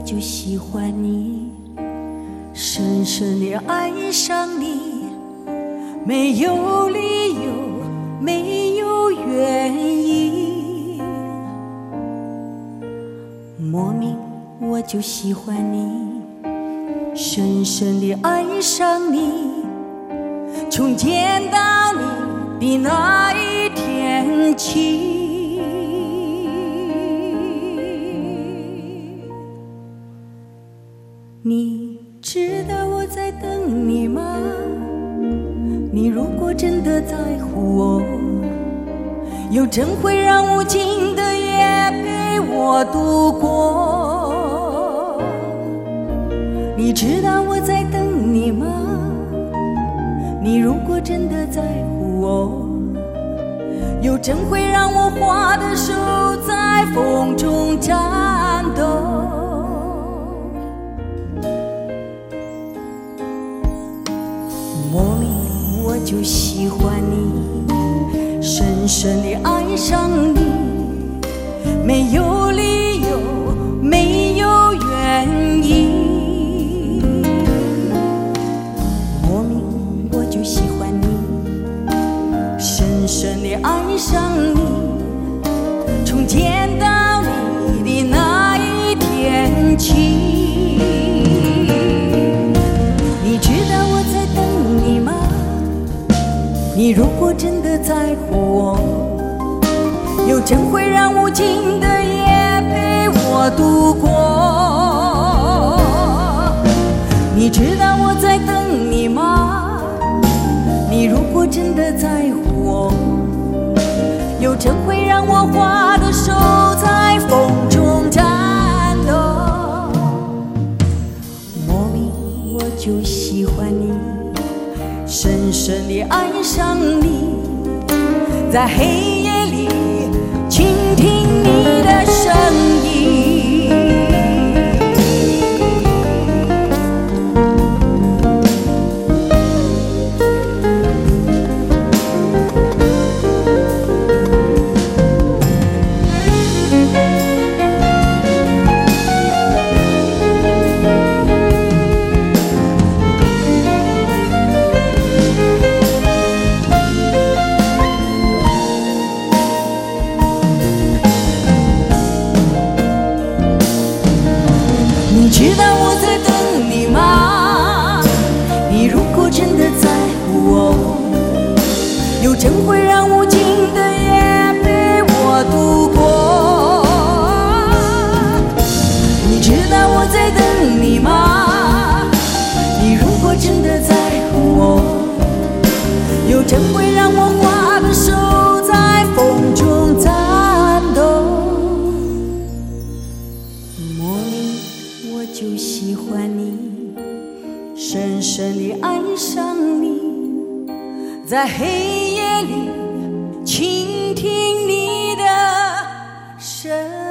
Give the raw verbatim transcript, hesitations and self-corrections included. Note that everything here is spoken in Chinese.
就喜欢你，深深地爱上你，没有理由，没有原因，莫名我就喜欢你，深深地爱上你，从见到你的那一天起。你知道我在等你吗？你如果真的在乎我，又怎会让无尽的夜陪我度过？你知道我在等你吗？你如果真的在乎我，又怎会让我花的手在风中颤抖？莫名我就喜欢你，深深地爱上你，没有理由，没有原因，莫名我就喜欢你，深深地爱上你，从见到你的那一天起。你知道我在等你吗？你如果真的在乎我，又怎会让无尽的夜陪我度过？你知道我在等你吗？你如果真的在乎我，又怎会让我花的手在风中颤抖？莫名我就喜欢你，深深地爱上你，在黑夜里倾听你的声音。你知道我在等你吗？你如果真的在乎我，又怎会让无尽的夜陪我度过？你知道我在等你吗？你如果真的在乎我，又怎会让我花的手在风中颤抖？我就喜欢你，深深地爱上你，在黑夜里倾听你的声音。